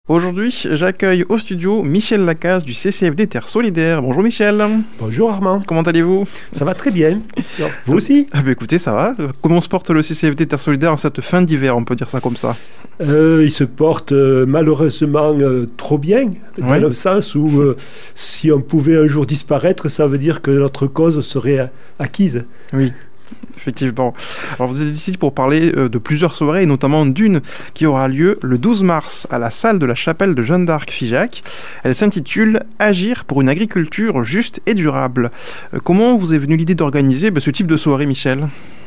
Aujourd'hui, j'accueille au studio Michel Lacaze du CCFD Terre Solidaire. Bonjour Michel. Bonjour Armand. Comment allez-vous ? Ça va très bien. Alors, vous aussi ? Écoutez, ça va. Comment se porte le CCFD Terre Solidaire en cette fin d'hiver, on peut dire ça comme ça ? Il se porte malheureusement trop bien, dans le sens où si on pouvait un jour disparaître, ça veut dire que notre cause serait acquise. Oui. Effectivement. Alors vous êtes ici pour parler de plusieurs soirées, et notamment d'une qui aura lieu le 12 mars à la salle de la chapelle de Jeanne d'Arc-Figeac. Elle s'intitule « Agir pour une agriculture juste et durable ». Comment vous est venue l'idée d'organiser ce type de soirée, Michel ?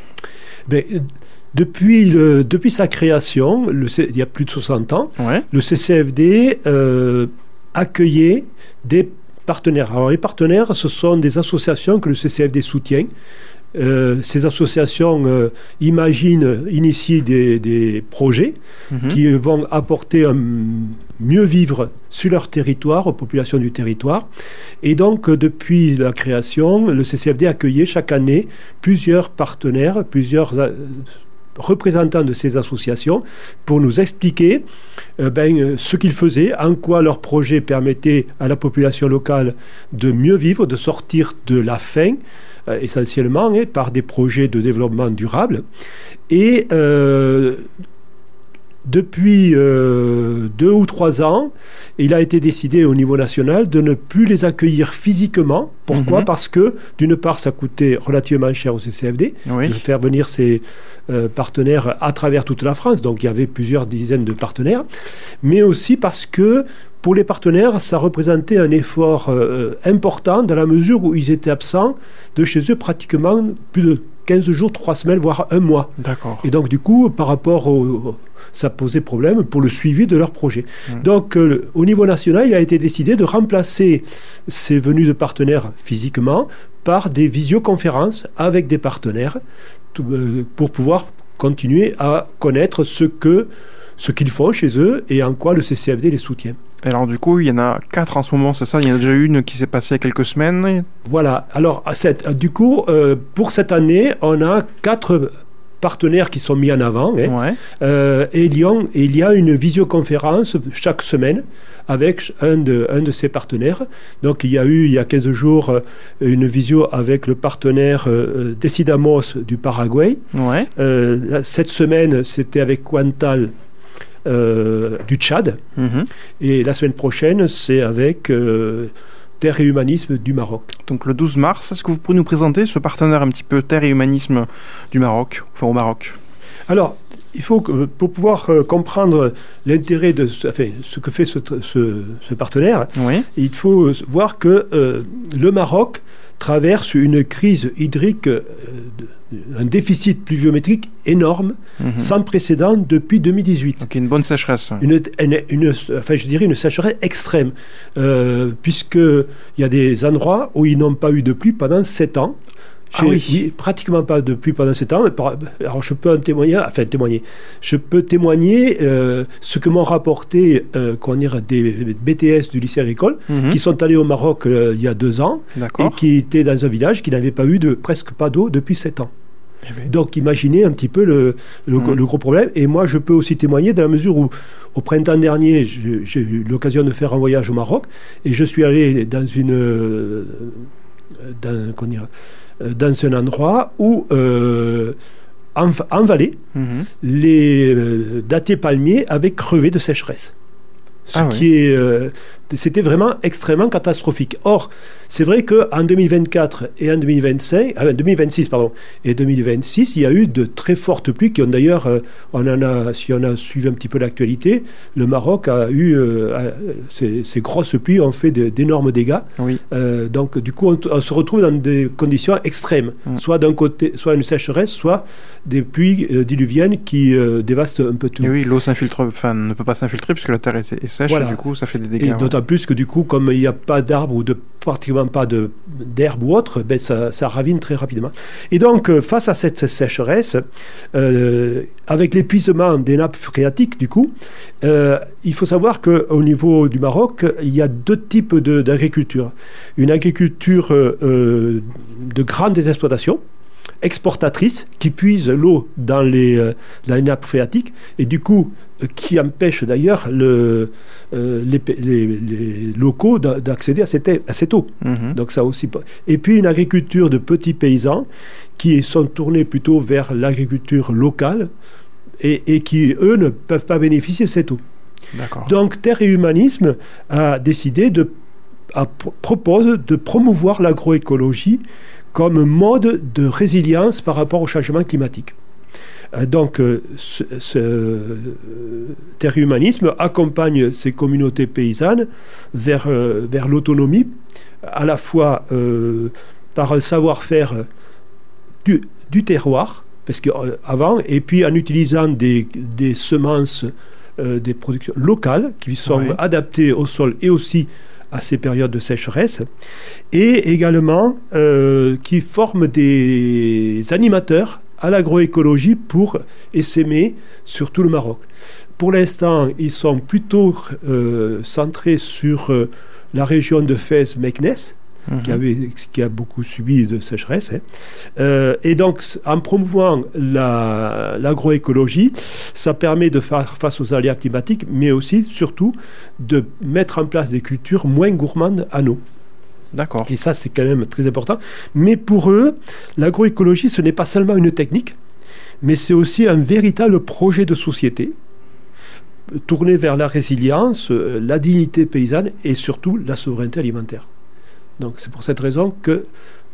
Depuis sa création, il y a plus de 60 ans, le CCFD accueillait des partenaires. Alors les partenaires, ce sont des associations que le CCFD soutient. Ces associations initient des projets qui vont apporter un mieux vivre sur leur territoire, aux populations du territoire. Et donc, depuis la création, le CCFD accueillait chaque année plusieurs partenaires, plusieurs représentants de ces associations pour nous expliquer ce qu'ils faisaient, en quoi leur projet permettait à la population locale de mieux vivre, de sortir de la faim, essentiellement par des projets de développement durable. Et depuis 2 ou 3 ans, il a été décidé au niveau national de ne plus les accueillir physiquement. Pourquoi ? Parce que, d'une part, ça coûtait relativement cher au CCFD de faire venir ces partenaires à travers toute la France. Donc, il y avait plusieurs dizaines de partenaires. Mais aussi parce que, pour les partenaires, ça représentait un effort important dans la mesure où ils étaient absents de chez eux pratiquement plus de 15 jours, 3 semaines, voire 1 mois. D'accord. Et donc, du coup, par rapport ça posait problème pour le suivi de leur projet. Donc, au niveau national, il a été décidé de remplacer ces venues de partenaires physiquement par des visioconférences avec des partenaires pour pouvoir continuer à connaître ce qu'ils font chez eux et en quoi le CCFD les soutient. Alors du coup, il y en a 4 en ce moment, c'est ça ? Il y en a déjà une qui s'est passée il y a quelques semaines. Voilà. Alors, du coup, pour cette année, on a 4 partenaires qui sont mis en avant. Et il y a une visioconférence chaque semaine avec un de ces partenaires. Donc, il y a eu, il y a 15 jours, une visio avec le partenaire Decidamos du Paraguay. Cette semaine, c'était avec Quantal du Tchad. Et la semaine prochaine, c'est avec Terre et Humanisme du Maroc. Donc le 12 mars, est-ce que vous pouvez nous présenter ce partenaire un petit peu Terre et Humanisme du Maroc, enfin au Maroc ? Alors, il faut que, pour pouvoir comprendre l'intérêt de ce que fait ce partenaire, il faut voir que le Maroc traverse une crise hydrique, un déficit pluviométrique énorme, sans précédent depuis 2018. Donc une bonne sécheresse. Je dirais une sécheresse extrême, puisqu'il y a des endroits où ils n'ont pas eu de pluie pendant 7 ans. Oui, pratiquement pas de pluie pendant 7 ans. Alors je peux témoigner. Je peux témoigner ce que m'ont rapporté des BTS du lycée agricole qui sont allés au Maroc il y a 2 ans et qui étaient dans un village qui n'avait pas eu presque pas d'eau depuis 7 ans. Donc imaginez un petit peu le gros problème. Et moi je peux aussi témoigner dans la mesure où au printemps dernier j'ai eu l'occasion de faire un voyage au Maroc et je suis allé dans un endroit où en vallée les dattiers palmiers avaient crevé de sécheresse. C'était vraiment extrêmement catastrophique. Or, c'est vrai qu'en 2024 et en 2026 et 2026, il y a eu de très fortes pluies qui ont d'ailleurs, si on a suivi un petit peu l'actualité, le Maroc a eu, ces grosses pluies ont fait d'énormes dégâts. Donc, du coup, on se retrouve dans des conditions extrêmes. Soit d'un côté, soit une sécheresse, soit des pluies diluviennes qui dévastent un peu tout. Et oui, l'eau ne peut pas s'infiltrer puisque la terre est sèche, et du coup, ça fait des dégâts. Et d'autant plus que du coup, comme il n'y a pas d'arbres ou pratiquement pas d'herbe ou autre, ça ravine très rapidement. Et donc, face à cette sécheresse, avec l'épuisement des nappes phréatiques, du coup, il faut savoir qu'au niveau du Maroc, il y a 2 types d'agriculture. Une agriculture de grandes exploitations, exportatrices qui puisent l'eau dans les nappes phréatiques et du coup qui empêchent d'ailleurs les locaux d'accéder à cette eau. Donc ça aussi. Et puis une agriculture de petits paysans qui sont tournés plutôt vers l'agriculture locale et qui, eux, ne peuvent pas bénéficier de cette eau. D'accord. Donc Terre et Humanisme a décidé propose de promouvoir l'agroécologie comme mode de résilience par rapport au changement climatique. Donc, Terre et Humanisme accompagne ces communautés paysannes vers l'autonomie, à la fois par un savoir-faire du terroir, parce qu'avant, et puis en utilisant des semences, des productions locales qui sont adaptées au sol et aussi à ces périodes de sécheresse, et également qui forment des animateurs à l'agroécologie pour essaimer sur tout le Maroc. Pour l'instant, ils sont plutôt centrés sur la région de Fès-Meknès, qui a beaucoup subi de sécheresse. Et donc, en promouvant l'agroécologie, ça permet de faire face aux aléas climatiques, mais aussi, surtout, de mettre en place des cultures moins gourmandes en eau. D'accord. Et ça, c'est quand même très important. Mais pour eux, l'agroécologie, ce n'est pas seulement une technique, mais c'est aussi un véritable projet de société tourné vers la résilience, la dignité paysanne et surtout la souveraineté alimentaire. Donc c'est pour cette raison que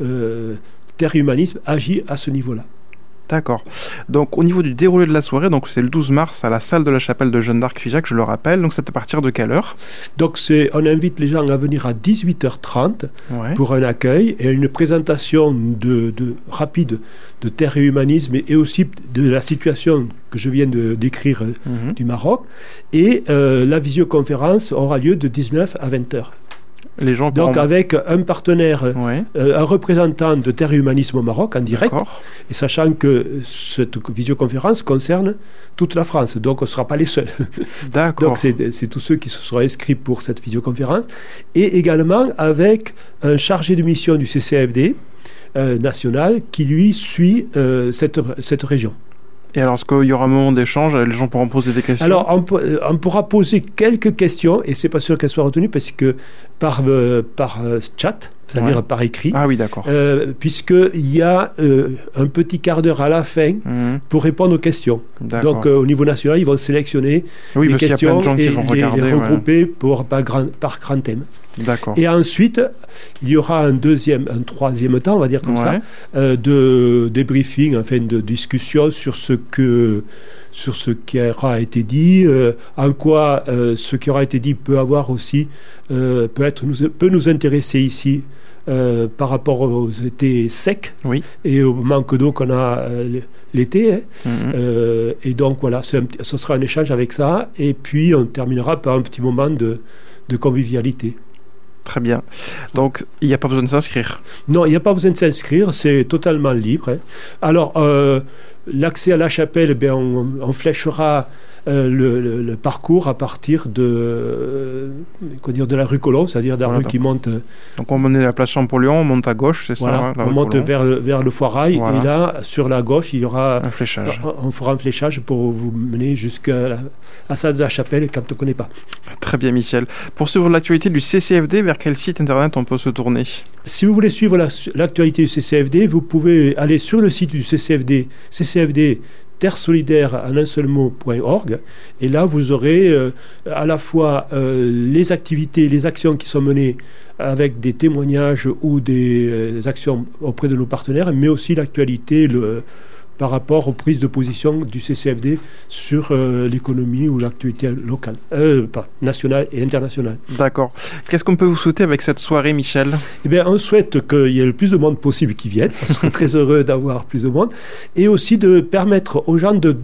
Terre et Humanisme agit à ce niveau-là. D'accord. Donc au niveau du déroulé de la soirée, donc c'est le 12 mars à la salle de la chapelle de Jeanne d'Arc-Figeac, je le rappelle. Donc c'est à partir de quelle heure? Donc on invite les gens à venir à 18h30 pour un accueil et une présentation rapide de Terre et Humanisme et aussi de la situation que je viens de décrire du Maroc. Et la visioconférence aura lieu de 19 à 20h. Les gens donc avec un partenaire, un représentant de Terre et Humanisme au Maroc en direct, et sachant que cette visioconférence concerne toute la France, donc on ne sera pas les seuls. D'accord. Donc c'est tous ceux qui se seront inscrits pour cette visioconférence, et également avec un chargé de mission du CCAFD national qui lui suit cette région. Et alors, est-ce qu'il y aura un moment d'échange? Les gens pourront poser des questions? Alors, on pourra poser quelques questions, et c'est pas sûr qu'elles soient retenues, parce que par chat, c'est-à-dire par écrit. Ah oui, d'accord. Puisqu'il y a un petit quart d'heure à la fin pour répondre aux questions. Donc, au niveau national, ils vont sélectionner les questions et les regrouper par grand thème. D'accord. Et ensuite, il y aura un troisième temps, on va dire comme ça, de débriefing, enfin de discussion sur ce qui aura été dit, en quoi ce qui aura été dit peut avoir aussi, peut nous intéresser ici par rapport aux étés secs et au manque d'eau qu'on a l'été. Et donc voilà, ce sera un échange avec ça, et puis on terminera par un petit moment de convivialité. Très bien. Donc, il n'y a pas besoin de s'inscrire? Non, il n'y a pas besoin de s'inscrire, c'est totalement libre. Alors, l'accès à la chapelle, on fléchera le parcours à partir de la rue Colomb, c'est-à-dire de la rue qui monte... Donc, on menait la place Champollion, on monte à gauche, c'est ça? On monte vers le Foirail, et là, sur la gauche, il y aura... un fléchage. On fera un fléchage pour vous mener jusqu'à la salle de la chapelle quand on ne connaît pas. Très bien, Michel. Pour suivre l'actualité du CCFD, vers quel site internet on peut se tourner? Si vous voulez suivre l'actualité du CCFD, vous pouvez aller sur le site du CCFD, Terre Solidaire en un seul mot.org, et là vous aurez à la fois les activités, les actions qui sont menées avec des témoignages ou des actions auprès de nos partenaires, mais aussi l'actualité par rapport aux prises de position du CCFD sur l'économie ou l'actualité locale, nationale et internationale. D'accord. Qu'est-ce qu'on peut vous souhaiter avec cette soirée, Michel? Eh bien, on souhaite qu'il y ait le plus de monde possible qui vienne. On serait très heureux d'avoir plus de monde. Et aussi de permettre aux gens de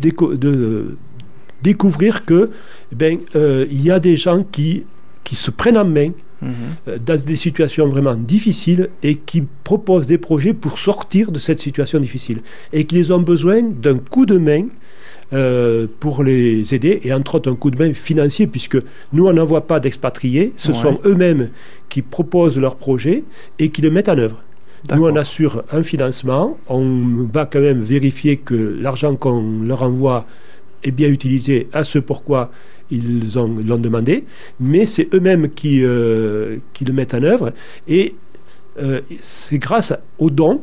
découvrir que, il y a des gens qui se prennent en main dans des situations vraiment difficiles et qui proposent des projets pour sortir de cette situation difficile et qu'ils ont besoin d'un coup de main pour les aider, et entre autres un coup de main financier, puisque nous on n'envoie pas d'expatriés, ce sont eux-mêmes qui proposent leurs projets et qui le mettent en œuvre. Nous, on assure un financement. On va quand même vérifier que l'argent qu'on leur envoie est bien utilisé à ce pourquoi ils l'ont demandé. Mais c'est eux-mêmes qui le mettent en œuvre. Et c'est grâce aux dons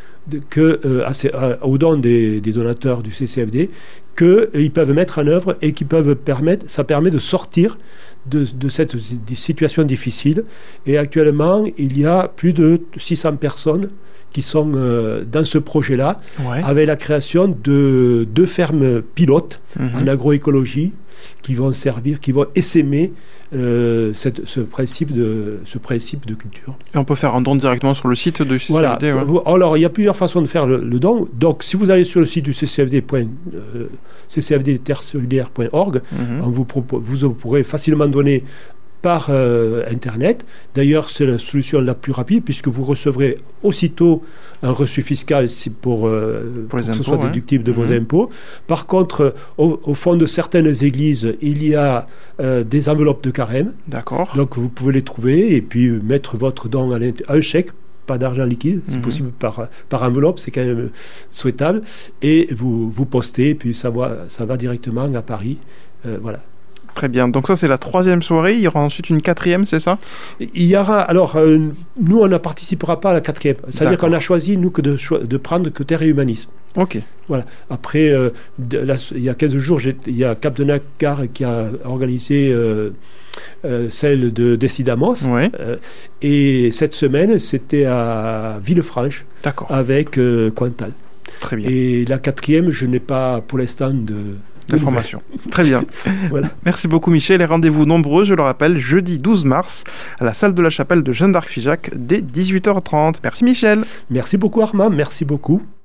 aux dons des donateurs du CCFD qu'ils peuvent mettre en œuvre et ça permet de sortir de cette situation difficile. Et actuellement, il y a plus de 600 personnes qui sont dans ce projet-là, avec la création de 2 fermes pilotes en agroécologie qui vont essaimer ce principe de culture. Et on peut faire un don directement sur le site du CCFD. Voilà. Alors, il y a plusieurs façons de faire le don. Donc, si vous allez sur le site du ccfd-terresolidaire.org, vous pourrez facilement donner par Internet. D'ailleurs, c'est la solution la plus rapide puisque vous recevrez aussitôt un reçu fiscal pour que ce soit déductible de vos impôts. Par contre, au fond de certaines églises, il y a des enveloppes de carême. D'accord. Donc, vous pouvez les trouver et puis mettre votre don à un chèque, pas d'argent liquide, c'est possible par enveloppe, c'est quand même souhaitable. Et vous postez, et puis ça va directement à Paris. Voilà. Très bien. Donc ça, c'est la 3e soirée. Il y aura ensuite une 4e, c'est ça? Il y aura... Alors, nous, on ne participera pas à la 4e. C'est-à-dire qu'on a choisi, nous, de prendre que Terre et Humanisme. OK. Voilà. Après, il y a 15 jours, il y a Cap de Nacar qui a organisé celle de Decidamos. Ouais. Et cette semaine, c'était à Villefranche. D'accord. Avec Quantal. Très bien. Et la 4e, je n'ai pas pour l'instant d'informations. Très bien. Voilà. Merci beaucoup Michel et rendez-vous nombreux, je le rappelle, jeudi 12 mars à la salle de la chapelle de Jeanne d'Arc-Figeac dès 18h30. Merci Michel. Merci beaucoup Armand, merci beaucoup.